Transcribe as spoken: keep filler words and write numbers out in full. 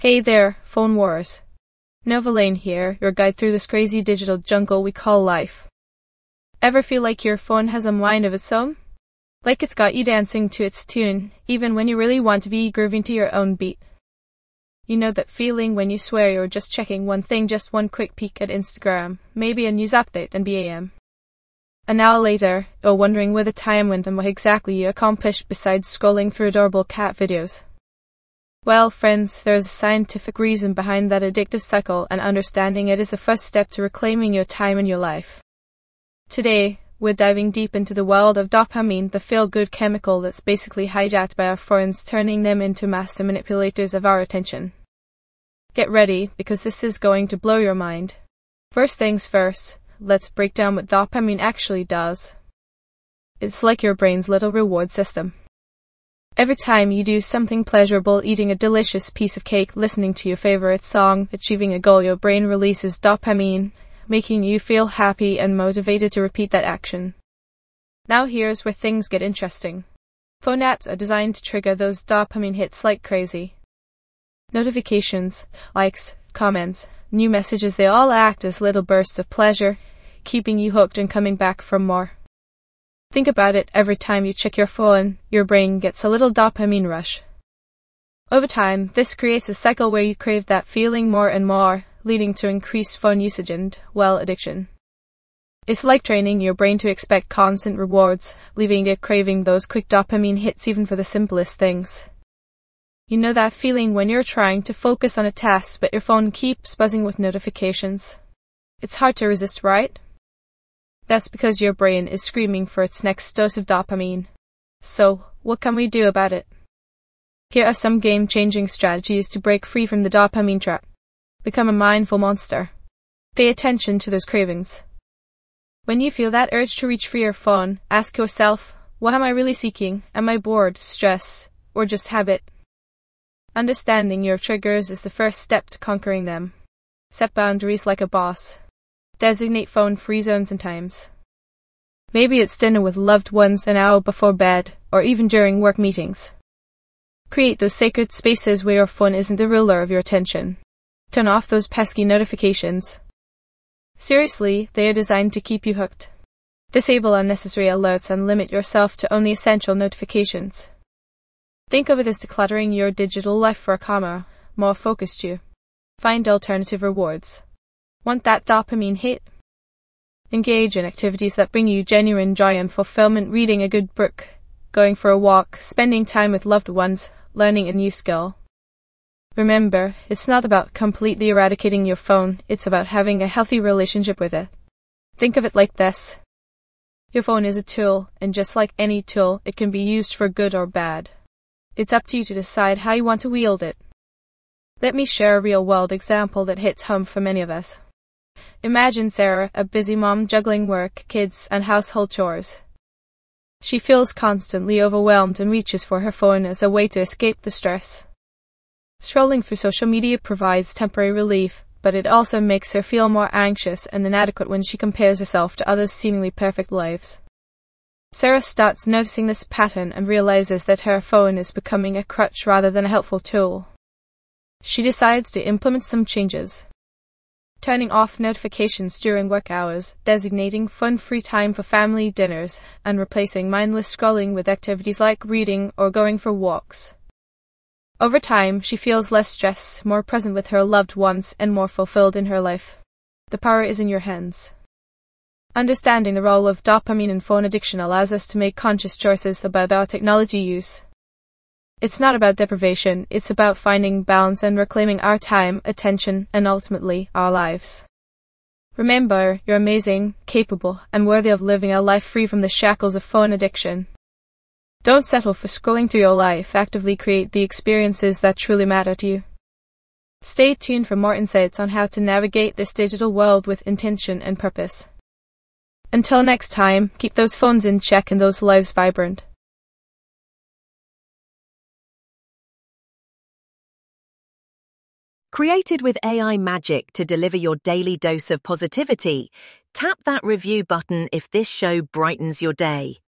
Hey there, Phone Wars. Nova Lane here, your guide through this crazy digital jungle we call life. Ever feel like your phone has a mind of its own? Like it's got you dancing to its tune, even when you really want to be grooving to your own beat? You know that feeling when you swear you're just checking one thing, just one quick peek at Instagram, maybe a news update and bam. An hour later, you're wondering where the time went and what exactly you accomplished besides scrolling through adorable cat videos. Well, friends, there is a scientific reason behind that addictive cycle, and understanding it is the first step to reclaiming your time in your life. Today, we're diving deep into the world of dopamine, the feel-good chemical that's basically hijacked by our phones, turning them into master manipulators of our attention. Get ready, because this is going to blow your mind. First things first, let's break down what dopamine actually does. It's like your brain's little reward system. Every time you do something pleasurable, eating a delicious piece of cake, listening to your favorite song, achieving a goal, your brain releases dopamine, making you feel happy and motivated to repeat that action. Now here's where things get interesting. Phone apps are designed to trigger those dopamine hits like crazy. Notifications, likes, comments, new messages, they all act as little bursts of pleasure, keeping you hooked and coming back for more. Think about it, every time you check your phone, your brain gets a little dopamine rush. Over time, this creates a cycle where you crave that feeling more and more, leading to increased phone usage and, well, addiction. It's like training your brain to expect constant rewards, leaving it craving those quick dopamine hits even for the simplest things. You know that feeling when you're trying to focus on a task but your phone keeps buzzing with notifications? It's hard to resist, right? That's because your brain is screaming for its next dose of dopamine. So, what can we do about it? Here are some game-changing strategies to break free from the dopamine trap. Become a mindful monster. Pay attention to those cravings. When you feel that urge to reach for your phone, ask yourself, what am I really seeking? Am I bored, stress, or just habit? Understanding your triggers is the first step to conquering them. Set boundaries like a boss. Designate phone-free zones and times. Maybe it's dinner with loved ones an hour before bed, or even during work meetings. Create those sacred spaces where your phone isn't the ruler of your attention. Turn off those pesky notifications. Seriously, they are designed to keep you hooked. Disable unnecessary alerts and limit yourself to only essential notifications. Think of it as decluttering your digital life for a calmer, more focused you. Find alternative rewards. Want that dopamine hit? Engage in activities that bring you genuine joy and fulfillment, reading a good book, going for a walk, spending time with loved ones, learning a new skill. Remember, it's not about completely eradicating your phone, it's about having a healthy relationship with it. Think of it like this. Your phone is a tool, and just like any tool, it can be used for good or bad. It's up to you to decide how you want to wield it. Let me share a real-world example that hits home for many of us. Imagine Sarah, a busy mom juggling work, kids, and household chores. She feels constantly overwhelmed and reaches for her phone as a way to escape the stress. Scrolling through social media provides temporary relief, but it also makes her feel more anxious and inadequate when she compares herself to others' seemingly perfect lives. Sarah starts noticing this pattern and realizes that her phone is becoming a crutch rather than a helpful tool. She decides to implement some changes. Turning off notifications during work hours, designating phone-free time for family dinners, and replacing mindless scrolling with activities like reading or going for walks. Over time, she feels less stressed, more present with her loved ones, and more fulfilled in her life. The power is in your hands. Understanding the role of dopamine in phone addiction allows us to make conscious choices about our technology use. It's not about deprivation, it's about finding balance and reclaiming our time, attention, and ultimately, our lives. Remember, you're amazing, capable, and worthy of living a life free from the shackles of phone addiction. Don't settle for scrolling through your life, actively create the experiences that truly matter to you. Stay tuned for more insights on how to navigate this digital world with intention and purpose. Until next time, keep those phones in check and those lives vibrant. Created with A I magic to deliver your daily dose of positivity, tap that review button if this show brightens your day.